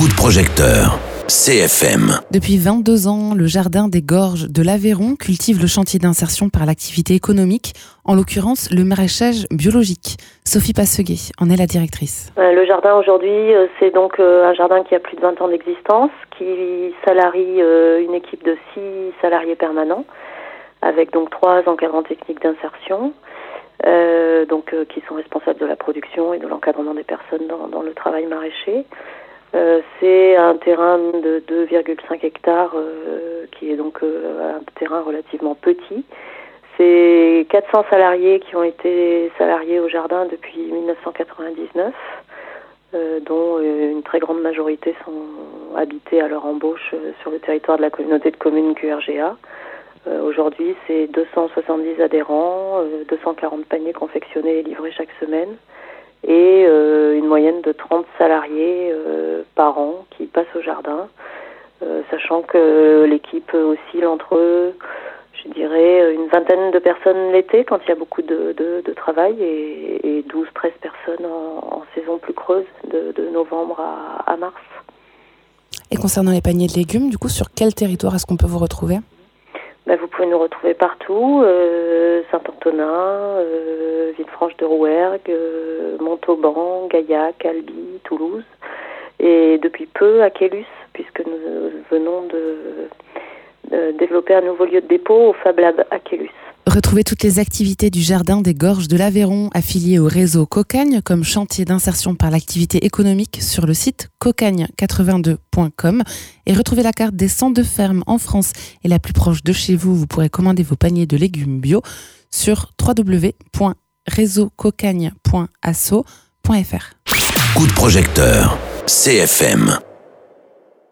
Coup de projecteur. CFM. Depuis 22 ans, le Jardin des Gorges de l'Aveyron cultive le chantier d'insertion par l'activité économique, en l'occurrence le maraîchage biologique. Sophie Passeguet en est la directrice. Le jardin aujourd'hui, c'est donc un jardin qui a plus de 20 ans d'existence, qui salarie une équipe de 6 salariés permanents, avec donc 3 encadrants techniques d'insertion, qui sont responsables de la production et de l'encadrement des personnes dans le travail maraîcher. C'est un terrain de 2,5 hectares qui est donc un terrain relativement petit. C'est 400 salariés qui ont été salariés au jardin depuis 1999, dont une très grande majorité sont habités à leur embauche sur le territoire de la communauté de communes QRGA. Aujourd'hui, c'est 270 adhérents, 240 paniers confectionnés et livrés chaque semaine, et une moyenne de 30 salariés par an qui passent au jardin, sachant que l'équipe oscille entre, je dirais, une vingtaine de personnes l'été quand il y a beaucoup de travail et 12-13 personnes en saison plus creuse de novembre à mars. Et concernant les paniers de légumes, du coup, sur quel territoire est-ce qu'on peut vous retrouver ? Vous pouvez nous retrouver partout, Saint-Antonin, Villefranche-de-Rouergue, Montauban, Gaillac, Albi, Toulouse, et depuis peu à Quélus, puisque nous venons de développer un nouveau lieu de dépôt au Fab Lab à Quélus. Retrouvez toutes les activités du Jardin des Gorges de l'Aveyron affiliées au réseau Cocagne comme chantier d'insertion par l'activité économique sur le site cocagne82.com et retrouvez la carte des centres de ferme en France et la plus proche de chez vous. Vous pourrez commander vos paniers de légumes bio sur www.réseaucocagne.asso.fr. Coup de projecteur. CFM.